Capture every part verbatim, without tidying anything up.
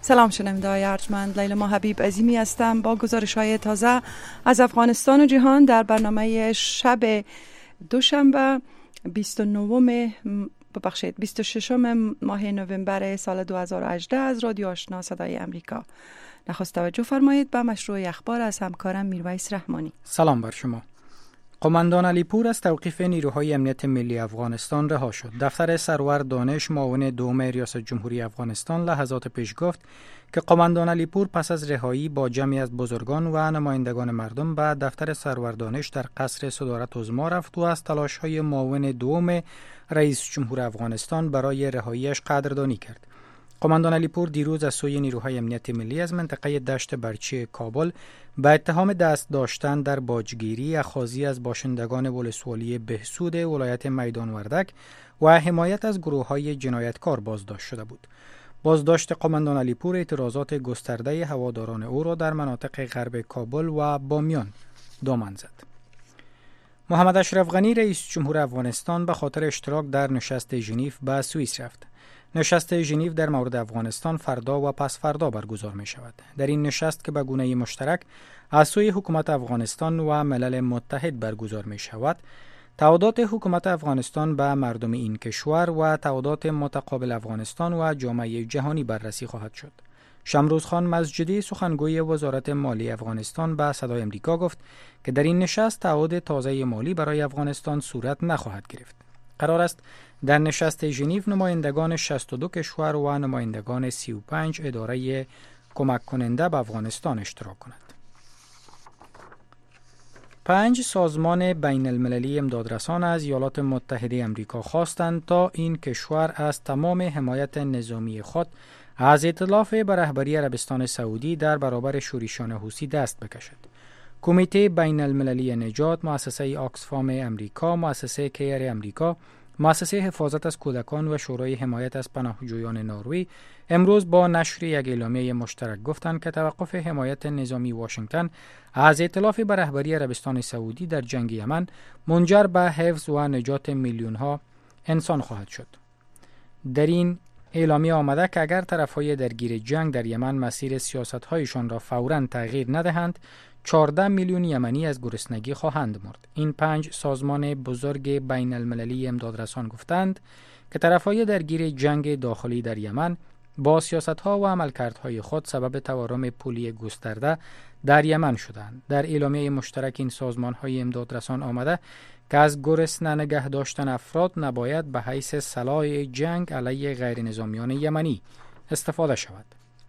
سلام شنونده‌های ارجمند، لیلا حبیب عظیمی هستم با گزارش‌های تازه از افغانستان و جهان در برنامه شب دوشنبه بیست و نه ببخشید بیست و شش ماه نوامبر سال دو هزار و هجده از رادیو آشنا صدای امریکا. نخست توجه فرمایید به مشروع اخبار از همکارم میرویس رحمانی. سلام بر شما. قماندان علیپور از توقیف نیروهای امنیت ملی افغانستان رها شد. دفتر سرور دانش معاون دوم ریاست جمهوری افغانستان لحظات پیش گفت که قماندان علیپور پس از رهایی با جمعی از بزرگان و نمایندگان مردم به دفتر سرور دانش در قصر صدارت عظما رفت و از تلاش‌های معاون دوم رئیس جمهور افغانستان برای رهاییش قدردانی کرد. قماندان علیپور دیروز از سوی نیروهای امنیت ملی از منطقه دشت برچی کابل به اتهام دست داشتن در باجگیری اخاذی از باشندگان ولسوالی بهسود ولایت میدان وردک و حمایت از گروه‌های جنایتکار بازداشت شده بود. بازداشت قماندان علیپور اعتراضات گسترده هواداران او را در مناطق غرب کابل و بامیان دامن زد. محمد اشرف غنی رئیس جمهور افغانستان به خاطر اشتراک در نشست ژنو به سوئیس رفت. نشست ژنو در مورد افغانستان فردا و پس فردا برگزار می شود. در این نشست که به گونه مشترک از سوی حکومت افغانستان و ملل متحد برگزار می شود، تعهدات حکومت افغانستان به مردم این کشور و تعهدات متقابل افغانستان و جامعه جهانی بررسی خواهد شد. شمروز خان مسجدی سخنگوی وزارت مالی افغانستان به صدای امریکا گفت که در این نشست تعهد تازه مالی برای افغانستان صورت نخواهد گرفت. قرار است در نشست ژنو نمایندگان شصت و دو کشور و نمایندگان سی و پنج اداره کمک کننده به افغانستان اشتراک کنند. پنج سازمان بین المللی امدادرسان از ایالات متحده آمریکا خواستند تا این کشور از تمام حمایت نظامی خود از ائتلاف به رهبری عربستان سعودی در برابر شورشیان حوثی دست بکشد. کمیته بین المللی نجات، مؤسسه آکسفام امریکا، مؤسسه کیر امریکا، مؤسسه حفاظت از کودکان و شورای حمایت از پناهجویان نروژ امروز با نشر یک اعلامیه مشترک گفتند که توقف حمایت نظامی واشنگتن از ائتلاف به رهبری عربستان سعودی در جنگ یمن منجر به حفظ و نجات میلیون ها انسان خواهد شد. در این اعلامیه آمده که اگر طرفهای درگیر جنگ در یمن مسیر سیاست‌هایشان را فوراً تغییر ندهند، چهارده میلیون یمنی از گرسنگی خواهند مرد. این پنج سازمان بزرگ بین المللی امدادرسان گفتند که طرفهای درگیر جنگ داخلی در یمن با سیاست‌ها و عملکردهای خود سبب تورم پولی گسترده در یمن شدند. در اعلامیه مشترک این سازمان‌های امدادرسان آمده که از گرسنه نگه داشتن افراد نباید به حیث سلاح جنگ علیه غیر نظامیان یمنی استفاده شود.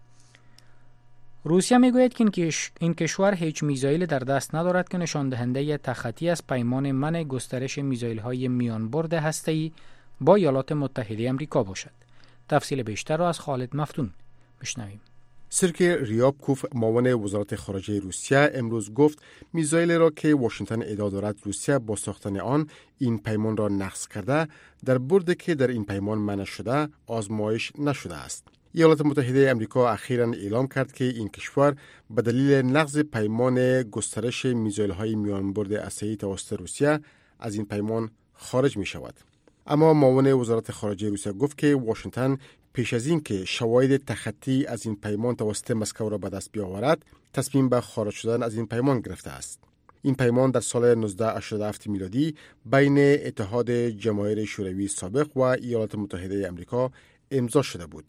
روسیه میگوید که این کشور هیچ میزایل در دست ندارد که نشان دهنده تخطی از پیمان منع گسترش میزایل‌های میانبرد هسته‌ای با ایالات متحده آمریکا باشد. تفصیل بیشتر را از خالد مفتون بشنویم. سرگئی ریابکوف معاون وزارت خارجه روسیه امروز گفت میزایل را که واشنگتن ادعا دارد روسیه با ساختن آن این پیمان را نقض کرده، در بردی که در این پیمان منع شده آزمایش نشده است. ایالات متحده آمریکا اخیراً اعلام کرد که این کشور به دلیل نقض پیمان گسترش میزایل‌های میانبرد اسلحه‌ای توسط روسیه از این پیمان خارج می شود. اما معاون وزارت خارجه روسیه گفت که واشنگتن پیش از این که شواهد تخطی از این پیمان توسط مسکو را به دست بیاورد، تصمیم به خارج شدن از این پیمان گرفته است. این پیمان در سال نوزده هشتاد و هفت میلادی بین اتحاد جماهیر شوروی سابق و ایالات متحده آمریکا امضا شده بود.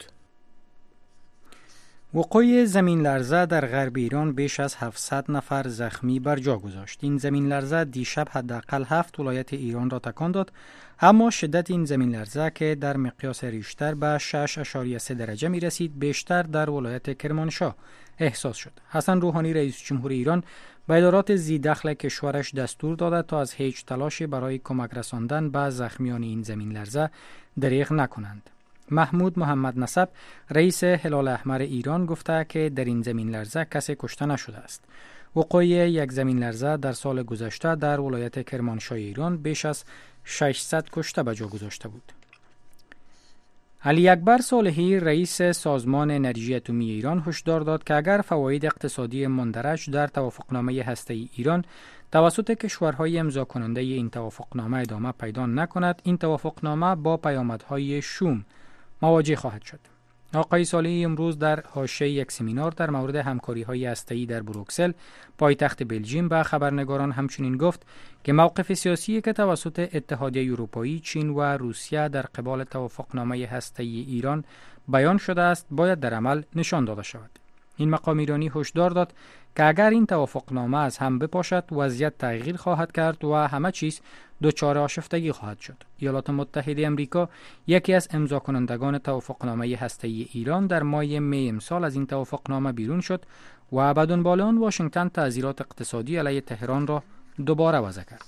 وقوع زمین لرزه در غرب ایران بیش از هفتصد نفر زخمی بر جا گذاشت. این زمین لرزه دیشب حداقل هفت ولایت ایران را تکان داد، اما شدت این زمین لرزه که در مقیاس ریشتر به شش ممیز سه درجه می رسید بیشتر در ولایت کرمانشاه احساس شد. حسن روحانی رئیس جمهور ایران به ادارات ذی‌دخل کشورش دستور داده تا از هیچ تلاشی برای کمک رساندن به زخمیان این زمین لرزه دریغ نکنند. محمود محمد نسب رئیس هلال احمر ایران گفته که در این زمین لرزه کسی کشته نشده است. وقوع یک زمین لرزه در سال گذشته در ولایت کرمانشاه ایران بیش از ششصد کشته به جا گذاشته بود. علی اکبر صالحی رئیس سازمان انرژی اتمی ایران هشدار داد که اگر فواید اقتصادی مندرج در توافقنامه هسته‌ای ایران توسط کشورهای امضا کننده این توافقنامه ادامه پیدا نکند، این توافقنامه با پیامدهای شوم مواجه خواهد شد. آقای صالحی امروز در حاشیه یک سمینار در مورد همکاری‌های هسته‌ای در بروکسل، پایتخت بلژیم، به خبرنگاران همچنین گفت که موقف سیاسی که توسط اتحادیه اروپایی، چین و روسیه در قبال توافقنامه هسته‌ای ایران بیان شده است، باید در عمل نشان داده شود. این مقام ایرانی هشدار داد که اگر این توافقنامه از هم بپاشد، وضعیت تغییر خواهد کرد و همه چیز دچار آشفتگی خواهد شد. ایالات متحده آمریکا یکی از امضا کنندگان توافقنامه هسته‌ای ایران در ماه می امسال از این توافقنامه بیرون شد و به دنبال آن واشنگتن تعزیرات اقتصادی علیه تهران را دوباره وضع کرد.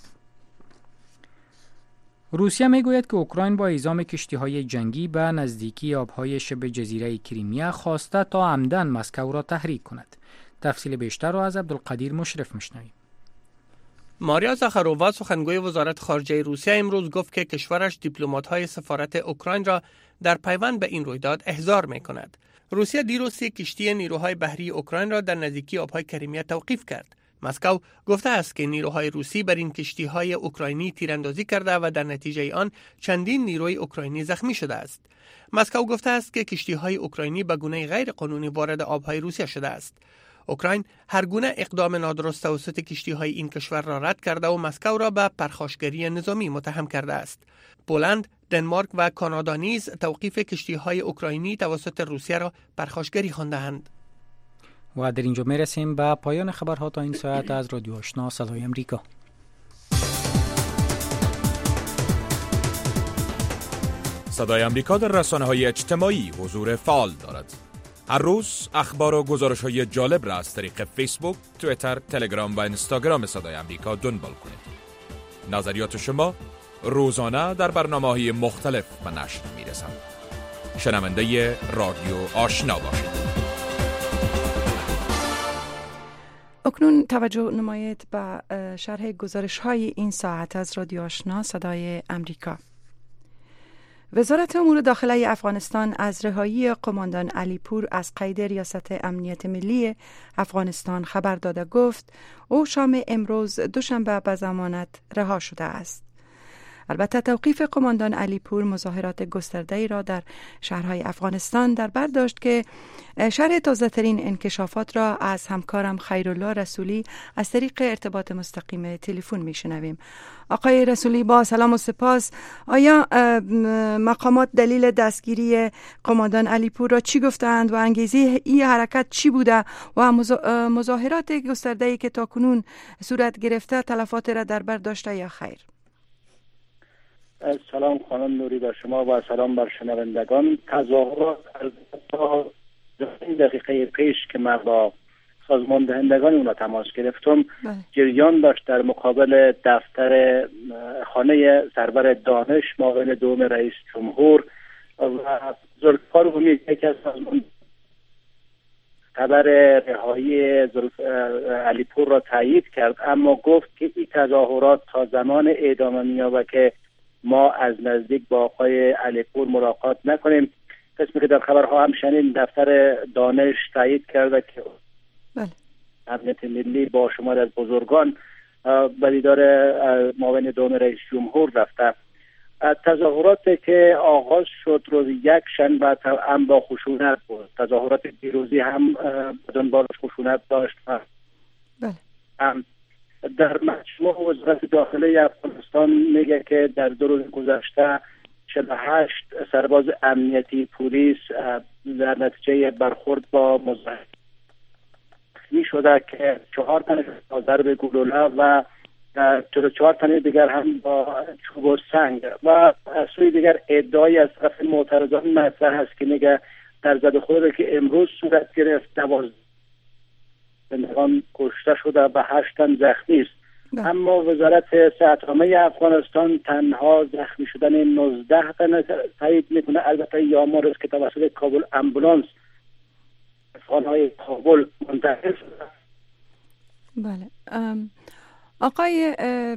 روسیه میگوید که اوکراین با اعزام کشتی‌های جنگی به نزدیکی آب‌های شبه جزیره کریمیا خواسته تا عمدن مسکو را تحریک کند. تفصیل بیشتر را از عبدالقدیر مشرف میشنویم. ماریا زاخارووا سخنگوی وزارت خارجه روسیه امروز گفت که کشورش دیپلمات‌های سفارت اوکراین را در پیوند به این رویداد احضار می‌کند. روسیه دیروز سی کشتی نیروهای بحری اوکراین را در نزدیکی آب‌های کریمیا توقیف کرد. مسکو گفته است که نیروهای روسی بر این کشتی‌های اوکراینی تیراندازی کرده و در نتیجه آن چندین نیروی اوکراینی زخمی شده است. مسکو گفته است که کشتی‌های اوکراینی به گونه غیر قانونی وارد آب‌های روسیه شده است. اوکراین هر گونه اقدام نادرست توسط کشتی‌های این کشور را رد کرده و مسکو را به پرخاشگری نظامی متهم کرده است. پولند، دنمارک و کانادا نیز توقیف کشتی‌های اوکراینی توسط روسیه را پرخاشگری خوانده‌اند. و در اینجا میرسیم به پایان خبرها تا این ساعت از رادیو آشنا صدای امریکا. صدای امریکا در رسانه‌های اجتماعی حضور فعال دارد. هر روز اخبار و گزارش‌های جالب را از طریق فیسبوک، توییتر، تلگرام و اینستاگرام صدای امریکا دنبال کنید. نظریات شما روزانه در برنامه‌های مختلف به نشر می‌رسند. شنونده رادیو آشنا باشید. اکنون توجه نمایید به شرح گزارش‌های این ساعت از رادیو آشنا صدای امریکا. وزارت امور داخلی افغانستان از رهایی قماندان علی پور از قید ریاست امنیت ملی افغانستان خبر داده گفت او شام امروز دوشنبه به ضمانت رها شده است. البته توقیف قماندان علی پور مظاهرات گسترده‌ای را در شهرهای افغانستان در بر داشت که شرح تازه‌ترین انکشافات را از همکارم خیرالله رسولی از طریق ارتباط مستقیم تلفن میشنویم. آقای رسولی، با سلام و سپاس. آیا مقامات دلیل دستگیری قماندان علی پور را چی گفتند و انگیزه این حرکت چی بوده و مظاهرات گسترده‌ای که تاکنون صورت گرفته تلفات را در بر داشته یا خیر؟ سلام خانم نوری بر شما و سلام بر شنوندگان. تظاهرات از این دقیقه پیش که من با سازمان دهندگان اون را تماس گرفتم جریان داشت در مقابل دفتر خانه سرور دانش معاون دوم رئیس جمهور و ذوالفقار عمومی یکی از سازمان خبر رهایی علی پور را تایید کرد، اما گفت که این تظاهرات تا زمان ادامه می‌یابد که ما از نزدیک با آقای علی پور ملاقات نکنیم. قسمی که در خبرها هم شنید دفتر دانش تایید کرده که بله. امنیت ملی با شمار از بزرگان به دیدار معاون دوم رئیس جمهور رفته. تظاهراتی که آغاز شد روز یک شنبه هم با خشونت بود. تظاهرات دیروزی هم دنبالش خشونت داشت. بله. هم در مجموع وزارت داخلی افغانستان میگه که در دو روز گذشته چهل و هشت سرباز امنیتی پلیس در نتیجه برخورد با مظاهرین می شده که چهار تن ضرب گلوله و چهل و چهار تن دیگر هم با چوب و سنگ و از سوی دیگر ادعای از طرف معترضان مطرح است که میگه در زد خود که امروز صورت گرفت دوازده زندگان کشته شده و هشت تن زخمی است. اما وزارت صحت عامه افغانستان تنها زخمی شدن نوزده تن تایید میکنه. البته یامار است که توسط کابل امبولانس خانه‌های کابل منتقل شده. بله. آقای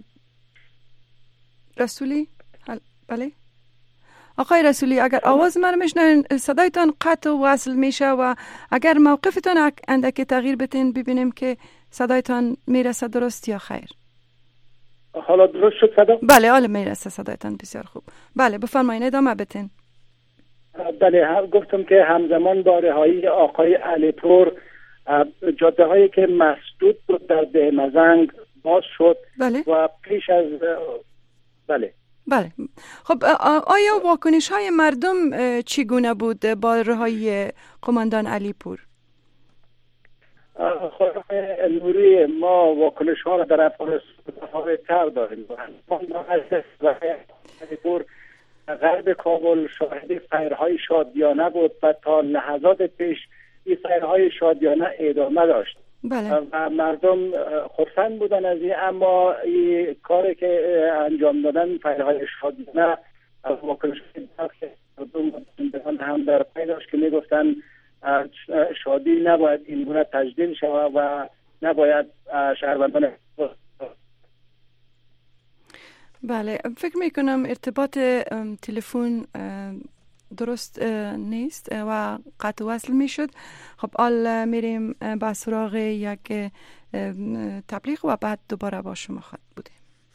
رسولی، بله آقای رسولی، اگر آواز من میشنوین صدایتان قطع و وصل میشه و اگر موقفتان اندکی تغییر بتین ببینیم که صدایتان میرسه درست یا خیر. حالا درست شد صدا؟ بله حالا میرسه صدایتان، بسیار خوب. بله بفرمایید ادامه بتین. بله، گفتم که همزمان با رهایی آقای علیپور جاده هایی که مسدود بود در ده مزنگ باز شد. بله. و پیش از بله بله خب آیا واکنش های مردم چگونه بود با رهایی قماندان علیپور؟ خانم نوری، ما واکنش ها را در افغانستان متفاوت‌تر داریم. علیپور غرب کابل شاهد فیرهای شادیانه بود و تا لحظات پیش این فیرهای شادیانه ادامه داشت. بله. و مردم خرسند بودن از این، اما این کاری که انجام دادن فیرهای شادیانه واکنش مردم هم در پی داشت که میگفتن شادی نباید این گونه تجدید شود و نباید شهروندان. بله، فکر میکنم ارتباط تلفن درست نیست و قطع وصل میشد. خب حال میریم به سراغ یک تبلیغ و بعد دوباره با شما خواهد بودیم.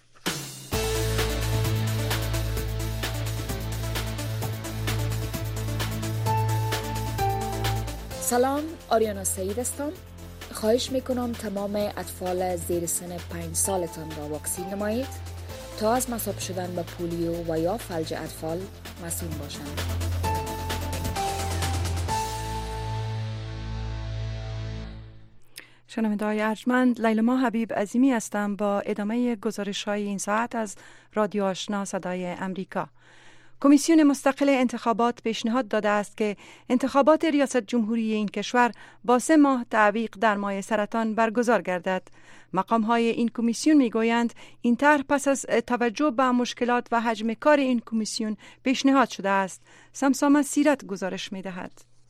سلام، آریانا سعید هستم. خواهش میکنم تمام اطفال زیر سن پنج سالتان را واکسین نمایید تا از مصاب شدن به پولیو و یا فلج اطفال مسئول باشند. شنونده‌های ارجمند، لیلما حبیب عظیمی هستم با ادامه گزارش‌های این ساعت از رادیو آشنا صدای امریکا. کمیسیون مستقل انتخابات پیشنهاد داده است که انتخابات ریاست جمهوری این کشور با سه ماه تعویق در ماه سرطان برگزار گردد. مقام‌های این کمیسیون می‌گویند این طرح پس از توجه به مشکلات و حجم کار این کمیسیون پیشنهاد شده است. سمسامه سیرت گزارش می‌دهد.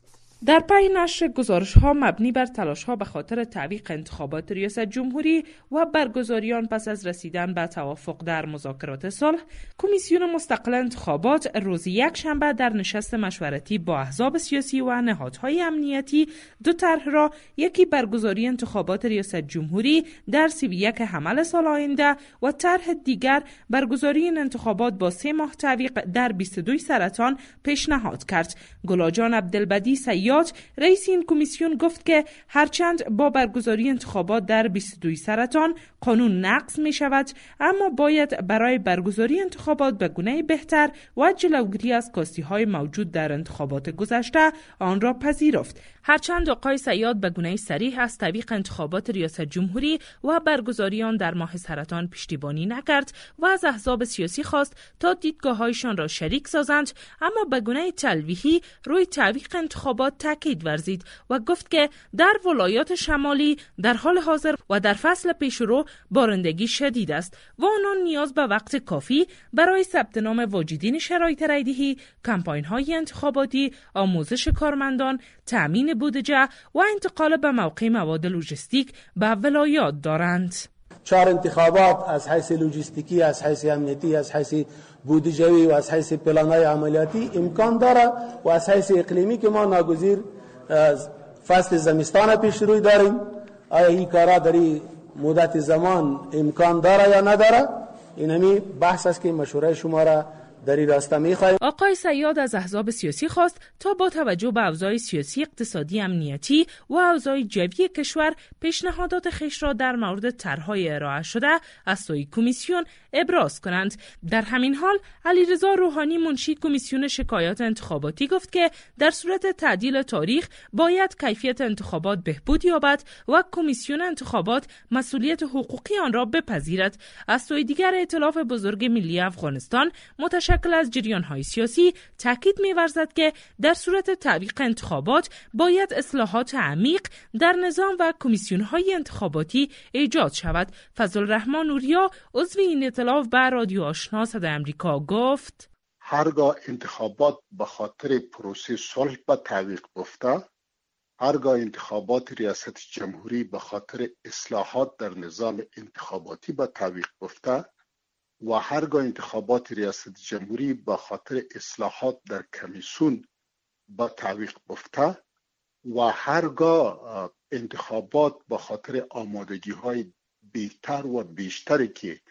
در پی نشر گزارش‌ها مبنی بر تلاش‌ها به خاطر تعویق انتخابات ریاست جمهوری و برگزاریان پس از رسیدن به توافق در مذاکرات صلح، کمیسیون مستقل انتخابات روز یک شنبه در نشست مشورتی با احزاب سیاسی و نهادهای امنیتی دو طرح را، یکی برگزاری انتخابات ریاست جمهوری در سی و یک حمل سال آینده و طرح دیگر برگزاری این انتخابات با سه ماه تعویق در بیست و دو سرطان پیشنهاد کرد. گلاجان عبدالبدی سیاد رئیس این کمیسیون گفت که هرچند با برگزاری انتخابات در بیست و دو سرطان قانون نقض می شود، اما باید برای برگزاری انتخابات به گونه بهتر و جلوگیری از کاستی های موجود در انتخابات گذشته آن را پذیرفت. هرچند آقای سیاد به گونه صریح از تعویق انتخابات ریاست جمهوری و برگزاری آن در ماه سرطان پشتیبانی نکرد و از احزاب سیاسی خواست تا دیدگاه‌هایشان را شریک سازند، اما به گونه تلویحی روی تعویق انتخابات تاکید ورزید و گفت که در ولایات شمالی در حال حاضر و در فصل پیشرو بارندگی شدید است و آنان نیاز به وقت کافی برای ثبت نام واجدین شرایط رایدهی، کمپاین‌های انتخاباتی، آموزش کارمندان، تأمین بودجه و انتقال به موقع مواد لوجستیک به ولایات دارند. چهار انتخابات از حیث لوجستیکی، از حیث امنیتی، از حیث بودجوی و از حیث پلان‌های عملیاتی امکان داره و از حیث اقلیمی که ما ناگزیر فصل زمستان پیش روی داریم. آیا این کارا در این مدت زمان امکان داره یا نداره؟ این همی بحث است که مشوره شما را در این راستا می‌خواهیم. آقای سیاد از احزاب سیاسی خواست تا با توجه به اوضاع سیاسی، اقتصادی، امنیتی و اوضاع جوی کشور پیشنهادات خویش را در مورد طرح‌های ارائه شده از سوی کمیسیون ابراز کنند. در همین حال علیرضا روحانی منشی کمیسیون شکایات انتخاباتی گفت که در صورت تعدیل تاریخ باید کیفیت انتخابات بهبود یابد و کمیسیون انتخابات مسئولیت حقوقی آن را بپذیرد. از سوی دیگر ائتلاف بزرگ ملی افغانستان متشکل از جریان‌های سیاسی تاکید می‌ورزد که در صورت تعویق انتخابات باید اصلاحات عمیق در نظام و کمیسیون‌های انتخاباتی ایجاد شود. فضل الرحمن نوریا عضو این ائتلاف به رادیو آشنا صدای امریکا گفت: هرگاه انتخابات به خاطر پروسه صلح به تعویق گفته، هرگاه انتخابات ریاست جمهوری به خاطر اصلاحات در نظام انتخاباتی به تعویق گفته و هرگاه انتخابات ریاست جمهوری به خاطر اصلاحات در کمیسیون به تعویق گفته و هرگاه انتخابات به خاطر آمادگی های بهتر و بیشتری که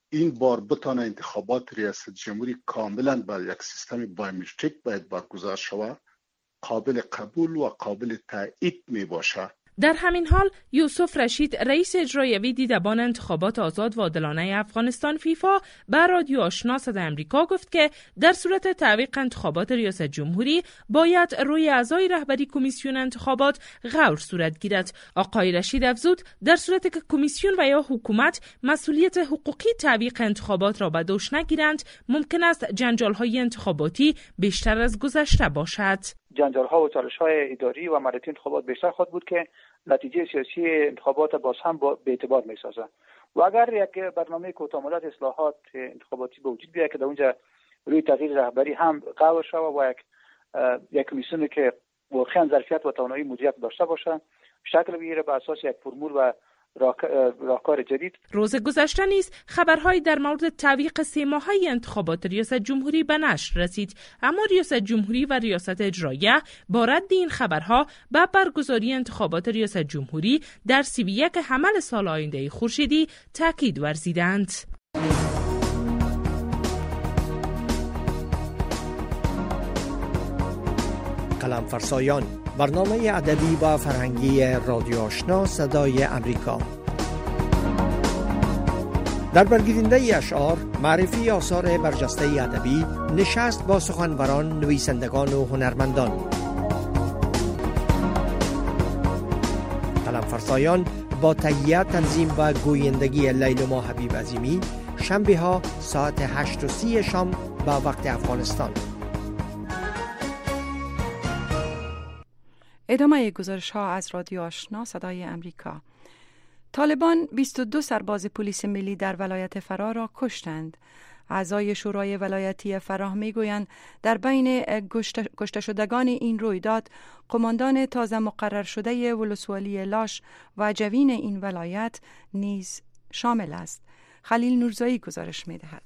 این بار بتانه انتخابات ریاست جمهوری کاملا با یک سیستم بایومتریک باید برگزار شود، قابل قبول و قابل تایید می باشه. در همین حال یوسف رشید رئیس اجرایی دیدبان انتخابات آزاد و عادلانه افغانستان فیفا به رادیو آشنا صدای آمریکا گفت که در صورت تعویق انتخابات ریاست جمهوری باید روی اعضای رهبری کمیسیون انتخابات غور صورت گیرد. آقای رشید افزود در صورتی که کمیسیون و یا حکومت مسئولیت حقوقی تعویق انتخابات را به دوش نگیرند، ممکن است جنجال‌های انتخاباتی بیشتر از گذشته باشد. جنجال‌ها و چالش‌های اداری و مدتی انتخابات بیشتر خواهد بود که نتیجه سیاسی انتخابات باز هم با به اعتبار می‌سازد. و اگر یک برنامه کوتاه مدت اصلاحات انتخاباتی به وجود بیاید که در اونجا روی تغییر رهبری هم قرار شود و یک یک کمیسیونی که واقعا ظرفیت و توانایی مدیریت داشته باشه، شکل بگیره بر اساس یک فرمول و راهکار جدید. روز گذشته نیز خبرهایی در مورد تعویق سه ماهه انتخابات ریاست جمهوری به نشر رسید، اما ریاست جمهوری و ریاست اجراییه با رد این خبرها به برگزاری انتخابات ریاست جمهوری در سی و یک حمل سال آینده خورشیدی تاکید ورزیدند. قلم فرسایان، برنامه ادبی و فرهنگی رادیو آشنا صدای امریکا. در برگزیدنده اشعار، معرفی آثار برجسته ادبی، نشست با سخنوران، نویسندگان و هنرمندان. قلم فرسایان با تهیه، تنظیم و گویندگی لیلما حبیب عظیمی، شنبه ها ساعت هشت و سی شام با وقت افغانستان. ادامه گزارش ها از رادیو آشنا صدای امریکا. طالبان بیست و دو سرباز پلیس ملی در ولایت فراه را کشتند. اعضای شورای ولایتی فراه میگویند در بین کشته شدگان این رویداد قماندان تازه مقرر شده ولسوالی لاش و جوین این ولایت نیز شامل است. خلیل نورزایی گزارش می‌دهد.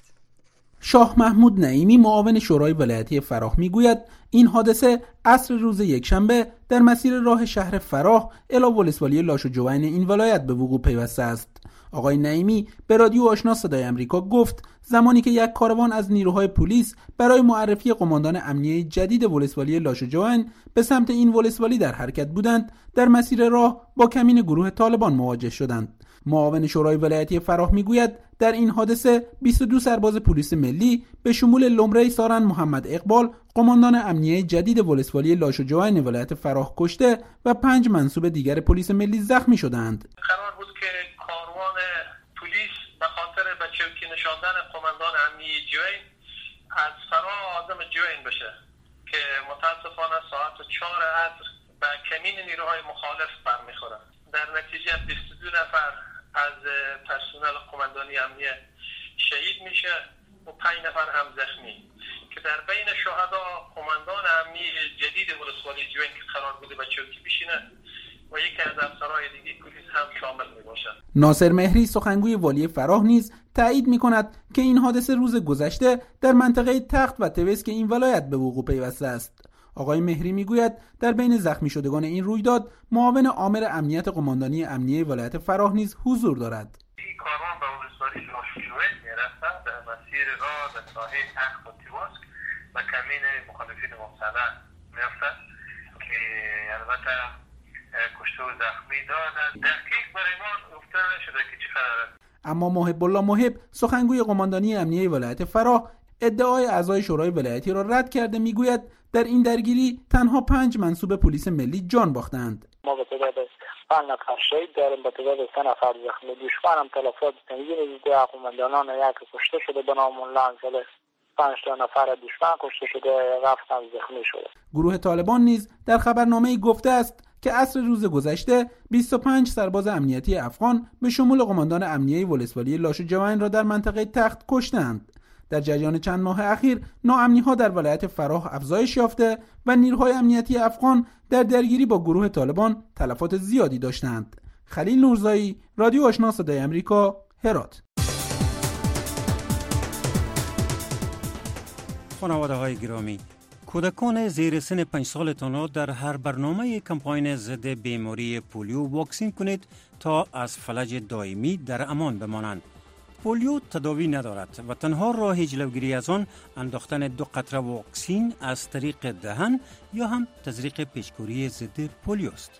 شاه محمود نعیمی معاون شورای ولایتی فراه میگوید این حادثه عصر روز یکشنبه در مسیر راه شهر فراه الی ولسوالی لاش و جوین این ولایت به وقوع پیوسته است. آقای نعیمی به رادیو آشنا صدای آمریکا گفت زمانی که یک کاروان از نیروهای پلیس برای معرفی قماندان امنیه جدید ولسوالی لاش و جوین به سمت این ولسوالی در حرکت بودند، در مسیر راه با کمین گروه طالبان مواجه شدند. معاون شورای ولایتی فراه میگوید در این حادثه بیست و دو سرباز پلیس ملی به شمول لمره سارن محمد اقبال قماندان امنیه جدید ولسوالی لاش و جوین ولایت فراه کشته و پنج منصوب دیگر پلیس ملی زخمی شدند. قرار بود که کاروان پلیس به خاطر به چوکی نشاندن قماندان امنیه جوین از فراه آدم جوین بشه که متاسفانه ساعت چهار عصر به کمین نیروهای مخالف برمیخوره. در نتیجه بیست و دو نفر از پرسنل قماندانی امنیه شهید میشه و پنج نفر هم زخمی که در بین شهدا قماندان امنیه جدید ولسوالی جوین که قرار بوده به چوکی بشینه و یکی از افسرهای دیگه پلیس هم شامل میباشد. ناصر مهری سخنگوی والی فراه نیز تایید میکند که این حادثه روز گذشته در منطقه تخت و طویس که این ولایت به وقوع پیوسته است. آقای مهری میگوید در بین زخمی شدگان این رویداد معاون عامل امنیت قماندانی امنیه ولایت فراه نیز حضور دارد. این کاروان به ولسوالی لاش و جوین میرسد در مسیر راه به ساحه تخت و طویس و کمین مخالفین مبتلا میافتد که البته کشته و زخمی دارد. دقیق برای ما گفته نشده که چه خبره. اما محب الله محب سخنگوی قماندانی امنیه ولایت فراه ادعای اعضای شورای ولایتی را رد کرده میگوید در این درگیری تنها پنج منصوب پلیس ملی جان باختند. ما به تعداد پنج نفر شهید داریم، به تعداد سه نفر زخمی. دشمن هم تلفات تنظیم دیده قماندانان یک کشته شده به نام الله انزله، پنج تا نفر دشمن کشته شده، رفتن زخمی شده. گروه طالبان نیز در خبرنامه‌ای گفته است که عصر روز گذشته بیست و پنج سرباز امنیتی افغان به شمول قماندان امنیه ولسوالی لاش و جوین را در منطقه تخت کشتند. در جریان چند ماه اخیر ناامنی‌ها در ولایت فراه افزایش یافته و نیروهای امنیتی افغان در درگیری با گروه طالبان تلفات زیادی داشتند. خلیل نورزایی، رادیو آشنا صدای امریکا، هرات. خانواده‌های گرامی، کودکان زیر سن پنج سالتان را در هر برنامه کمپاین ضد بیماری پولیو واکسین کنید تا از فلج دائمی در امان بمانند. پولیو تداوی ندارد و تنها راه جلوگیری از آن انداختن دو قطره واکسین از طریق دهن یا هم تزریق پیچکوری ضد پولیو است.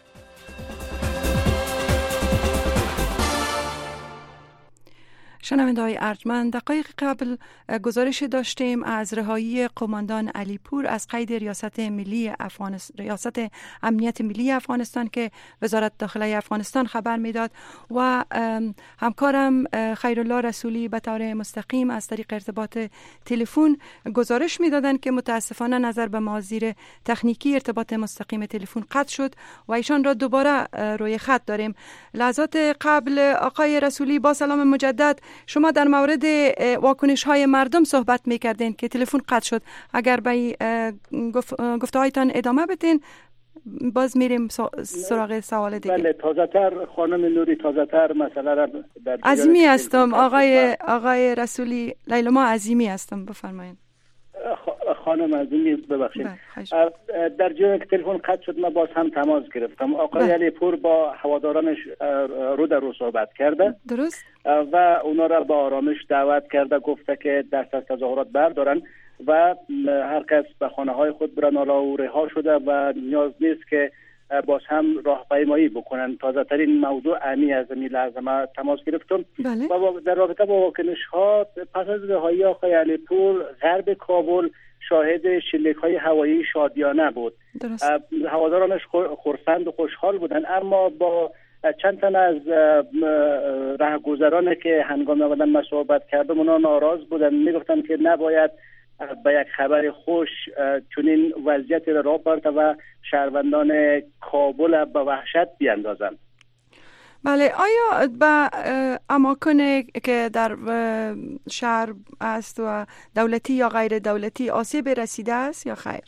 شنونده‌های ارجمند، دقایق قبل گزارش داشتیم از رهایی قماندان علیپور از قید ریاست ملی افغانستان، ریاست امنیت ملی افغانستان که وزارت داخلی افغانستان خبر میداد و همکارم خیرالله رسولی به طور مستقیم از طریق ارتباط تلفن گزارش میدادند که متاسفانه نظر به مزیر تکنیکی ارتباط مستقیم تلفن قطع شد و ایشان را دوباره روی خط داریم. لحظات قبل آقای رسولی با سلام مجدد، شما در مورد واکنش های مردم صحبت میکردین که تلفن قطع شد. اگر به گفته هایتان ادامه بدین باز میریم سراغ سوال دیگه. بله، تازه تر خانم نوری، تازه تر مسئله را در عظیمی هستم آقای آقای رسولی، لیلما عظیمی هستم، بفرمایید. خانم عظیمی ببخشید، در جایی که تلفن قطع شد من باز هم تماس گرفتم. آقای علیپور با هوادارانش رو در رو صحبت کرده، درست، و اونا را با آرامش دعوت کرده، گفته که دست از تظاهرات بردارن و هر کس به خانه های خود برن. حالا او رها شده و نیاز نیست که باز هم راهپیمایی بکنن. تازه ترین موضوع امی از این لحظه ما تماس گرفتم. بله. و در رابطه با واکنش ها پس از رهایی آقای علیپور، غرب کابل شاهد شلیک های هوایی شادیانه بود. هوادارانش خرسند و خوشحال بودن، اما با چند تن از رهگذران که هنگام آمدن ما صحبت کردم اونا ناراض بودن، میگفتن که نباید به یک خبر خوش چنین وضعیت را راه برده و شهروندان کابل به وحشت بیاندازند. بله، آیا به اماکن که در شهر است و دولتی یا غیر دولتی آسیب رسیده است یا خیر؟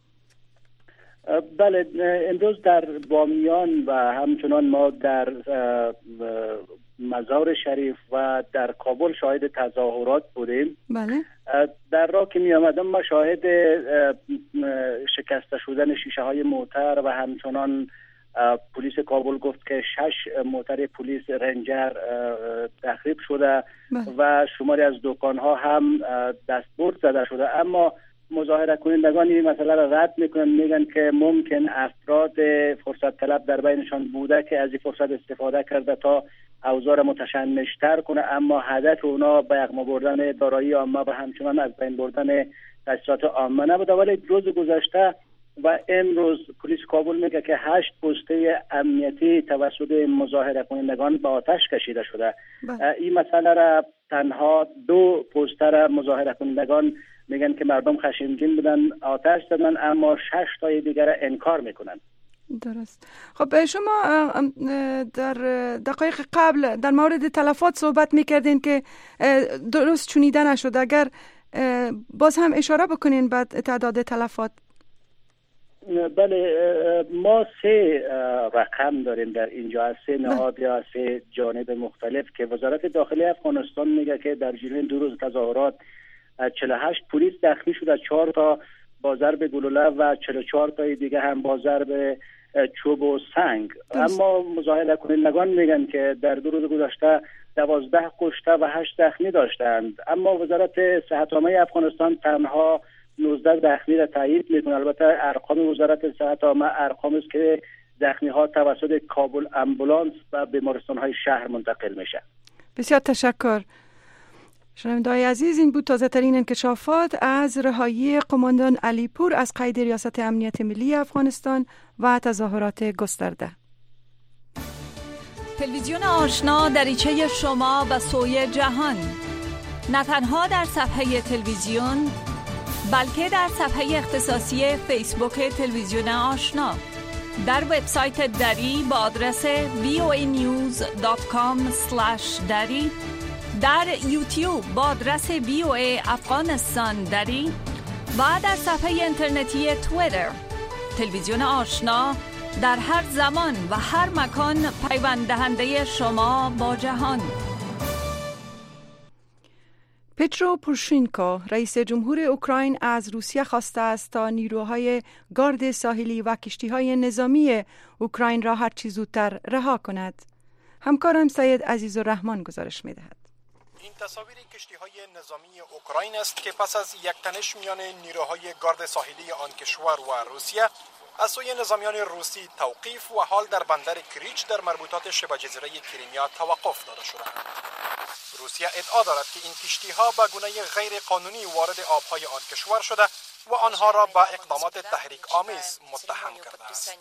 بله، امروز در بامیان و همچنان ما در مزار شریف و در کابل شاهد تظاهرات بودیم. بله. در راه که می آمدم ما شاهد شکسته شدن شیشه های موتر و همچنان پلیس کابل گفت که شش موتر پلیس رنجر تخریب شده. بله. و شماری از دکان ها هم دستبرد زده شده، اما مظاهره کنندگان این مسئله را رد میکنن، میگن که ممکن افراد فرصت طلب در بینشان بوده که از این فرصت استفاده کرده تا اوضاع را متشنج‌تر کنه، اما هدف اونا به یغما بردن دارایی عامه و همچنان از بین بردن تاسیسات عامه نبوده. ولی روز گذشته و امروز پلیس کابل میگه که هشت پوسته امنیتی توسط مظاهره کنندگان به آتش کشیده شده. بله. این مسئله را تنها دو پوسته را مظاهره کنندگان میگن که مردم خشمگین بودن آتش زدن، اما شش تای دیگر انکار میکنن. درست. خب شما در دقایق قبل در مورد تلفات صحبت میکردین که درست چونیده نشد. اگر باز هم اشاره بکنین بعد تعداد تلفات. بله، ما سه رقم داریم در اینجا، از سه نهاد یا از سه جانب مختلف که وزارت داخلی افغانستان میگه که در جریان دو روز تظاهرات چهل و هشت پلیس زخمی شده، چهار تا با ضرب گلوله و چهل و چهار تای دیگه هم با ضرب چوب و سنگ. دست. اما مظاهره کنندگان میگن که در دو روز گذشته دوازده کشته و هشت زخمی داشتند، اما وزارت صحت عامه افغانستان تنها نوزده زخمی را تایید میکنه. البته ارقام وزارت صحت عامه ارقام است که زخمی ها توسط کابل امبولانس و بیمارستان های شهر منتقل میشه. بسیار تشکر. شنونده‌های عزیز، این بود تازه ترین انکشافات از رهایی قماندان علیپور از قید ریاست امنیت ملی افغانستان و تظاهرات گسترده. تلویزیون آشنا دریچه شما به سوی جهان، نه تنها در صفحه تلویزیون بلکه در صفحه اختصاصی فیسبوک تلویزیون آشنا، در وبسایت دری با آدرس وی او ای نیوز دات کام اسلش دری، در یوتیوب با آدرس وی او ای افغانستان دری و در صفحه اینترنتی توییتر. تلویزیون آشنا در هر زمان و هر مکان پیوند دهنده شما با جهان. پترو پوروشنکو رئیس جمهور اوکراین از روسیه خواسته است تا نیروهای گارد ساحلی و کشتی‌های نظامی اوکراین را هرچی زودتر رها کند. همکارم سید عزیزالرحمن گزارش می‌دهد. این تصاویر کشتی‌های نظامی اوکراین است که پس از یک تنش میان نیروهای گارد ساحلی آن کشور و روسیه از سوی نظامیان روسی توقیف و حال در بندر کریچ در مربوطات شبه جزیره کریمیا توقف داده شدند. روسیه ادعا دارد که این کشتی‌ها به گونه غیر قانونی وارد آب‌های آن کشور شده و آنها را به اقدامات تحریک آمیز متهم کرده است.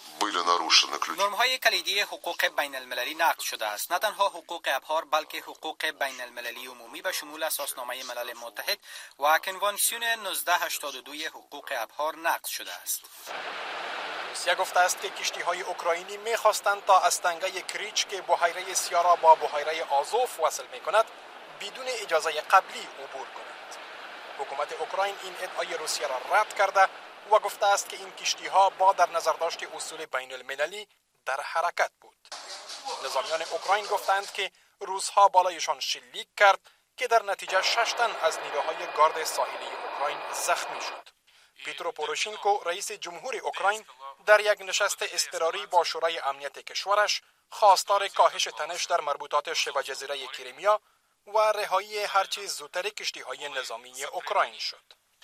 نرم‌های کلیدی حقوق بین المللی نقض شده است. نه تنها حقوق ابحار بلکه حقوق بین المللی عمومی به شمول اساسنامه ملل متحد و کنوانسیون نوزده هشتاد و دو حقوق ابحار نقض شده است. روسیه گفته است که کشتی‌های اوکراینی می‌خواستند تا از تنگه کریچ که بحیره سیا را با بحیره آزوف وصل می‌کند بدون اجازه قبلی عبور کنند. حکومت اوکراین این ادعای روسیه را رد کرده و گفته است که این کشتی‌ها با در نظر داشت اصول بین المللی در حرکت بود. نظامیان اوکراین گفتند که روس‌ها بالایشان شلیک کرد که در نتیجه شش تن از نیروهای گارد ساحلی اوکراین زخمی شد. پیترو پوروشینکو رئیس جمهور اوکراین در یک نشست اضطراری با شورای امنیت کشورش خواستار کاهش تنش در مربوطات شبه جزیره کریمیا و رهایی هرچی زودتر کشتی‌های نظامی اوکراین شد.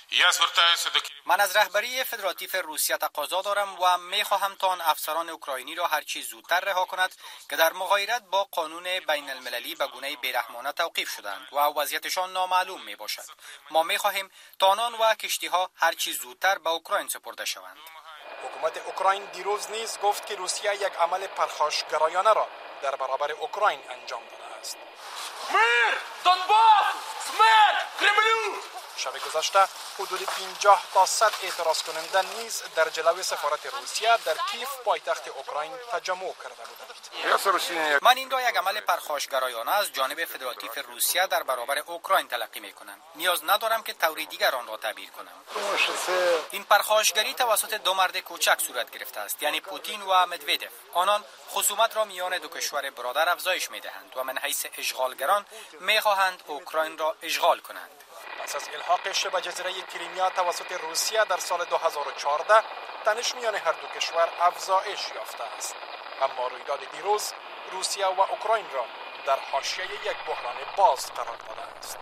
من از رهبری فدراتیو روسیه تقاضا دارم و می‌خواهم تا آن افسران اوکراینی را هرچی زودتر رها کند که در مغایرت با قانون بین المللی به گونه بیرحمانه توقیف شدند و وضعیتشان نامعلوم می باشد. ما می‌خواهیم تا آنان و کشتی‌ها هرچی زودتر به اوکراین سپرده شوند. حکومت اوکراین دیروز نیز گفت که روسیه یک عمل پرخاشگرایانه را در برابر اوکراین انجام داده است. میر! دونباس! سمرت! کرملو! شب گذشته حدود پنجاه تا صد اعتراض کننده نیز در جلوی سفارت روسیه در کیف پایتخت اوکراین تجمع کرده بودند. من این را یک عمل پرخاشگرایانه از جانب فدراتیو روسیه در برابر اوکراین تلقی می کنم. نیاز ندارم که طور دیگر آن را تعبیر کنم. این پرخاشگری توسط دو مرد کوچک صورت گرفته است، یعنی پوتین و مدودف. آنان خصومت را میان دو کشور برادر افزایش می دهند و من حیث اشغالگران می خواهند اوکراین را اشغال کنند. پس از الحاق شبه جزیره کریمیا توسط روسیه در سال دو هزار و چهارده تنش میان هر دو کشور افزایش یافته است. اما رویداد دیروز روسیه و اوکراین را در حاشیه یک بحران باز قرار داده است.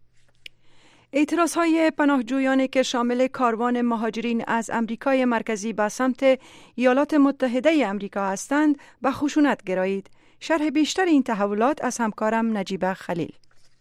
اعتراضهای پناهجویانی که شامل کاروان مهاجرین از امریکای مرکزی به سمت ایالات متحده امریکا هستند به خشونت گرایید. شرح بیشتر این تحولات از همکارم نجیبه خلیل.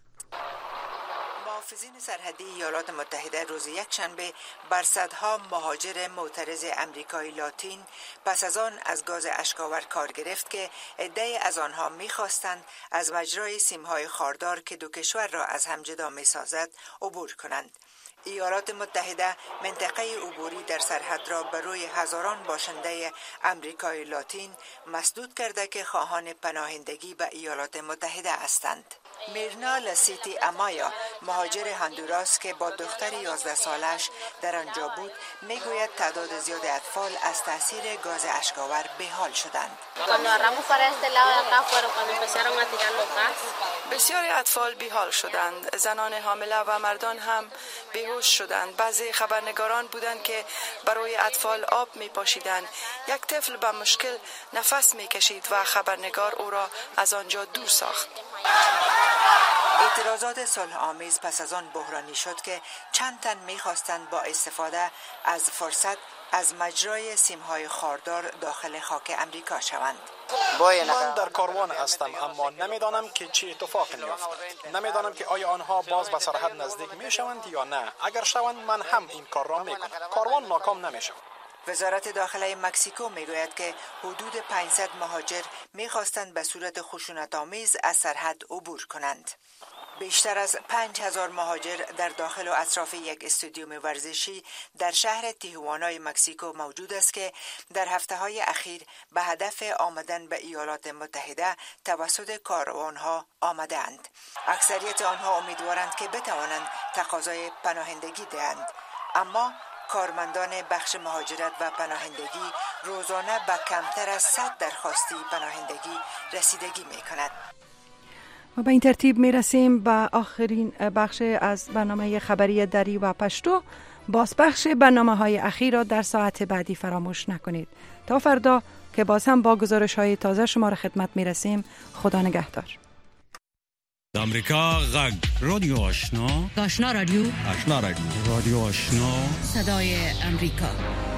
محافظین سرحدی ایالات متحده روز یکشنبه بر صدها مهاجر معترض امریکای لاتین پس از آن از گاز اشک‌آور کار گرفت که عده‌ای از آنها می‌خواستند از مجرای سیم‌های خاردار که دو کشور را از هم جدا می‌سازد عبور کنند. ایالات متحده منطقه عبوری در سرحد را بر روی هزاران باشنده امریکای لاتین مسدود کرده که خواهان پناهندگی به ایالات متحده هستند. میرنا لسیتی امایا مهاجر هندوراس که با دختر یازده سالش در آنجا بود میگوید تعداد زیاد اطفال از تاثیر گاز اشک‌آور بی‌حال شدند. بسیاری اطفال بی‌حال شدند، زنان حامله و مردان هم بیهوش شدند. بعضی خبرنگاران بودند که برای اطفال آب می‌پاشیدند. یک طفل به مشکل نفس می‌کشید و خبرنگار او را از آنجا دور ساخت. اعتراضات صلح آمیز پس از آن بحرانی شد که چند تن می‌خواستند با استفاده از فرصت از مجرای سیم‌های خاردار داخل خاک امریکا شوند. من در کاروان هستم اما نمیدانم که چه اتفاقی می‌افتد. نمیدانم که آیا آنها باز به سرحد نزدیک می‌شوند یا نه. اگر شوند من هم این کار را می‌کنم. کاروان ناکام نمی‌شود. وزارت داخله مکزیکو میگوید که حدود پانصد مهاجر می‌خواستند به صورت خشونت‌آمیز از سرحد عبور کنند. بیشتر از پنج هزار مهاجر در داخل و اطراف یک استادیوم ورزشی در شهر تیهوانای مکزیکو موجود است که در هفته‌های اخیر به هدف آمدن به ایالات متحده توسط کاروان‌ها آمده‌اند. اکثریت آنها امیدوارند که بتوانند تقاضای پناهندگی دهند، اما کارمندان بخش مهاجرت و پناهندگی روزانه به کمتر از صد درخواستی پناهندگی رسیدگی می‌کند. و به این ترتیب می رسیم به آخرین بخش از برنامه خبری دری و پشتو. باز بخش برنامه های اخیر را در ساعت بعدی فراموش نکنید. تا فردا که باز هم با گزارش های تازه شما را خدمت می رسیم. خدا نگهدار. امریکا غږ رادیو آشنا آشنا رادیو آشنا رادیو رادیو آشنا صدای امریکا